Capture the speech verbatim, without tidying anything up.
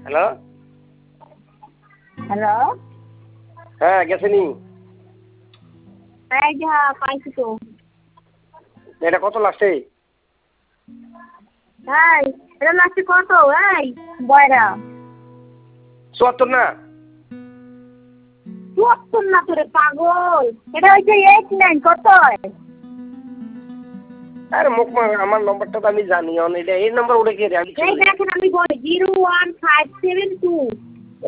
hello hello হ্যাঁ গেছেনি এই যা পাইছি তো এটা কত লাগছে এই এটা লাগছে কত এই বয়রা চুয়াত্তর না চুয়াত্তর না তোরে পাগল এটা হচ্ছে এইট নাইন কত আরে মুখ আমার নম্বরটা তো আমি জানি অন এটা এই নম্বর উঠে কে রে আমি এই দেখেন আমি বলি zero one five seven two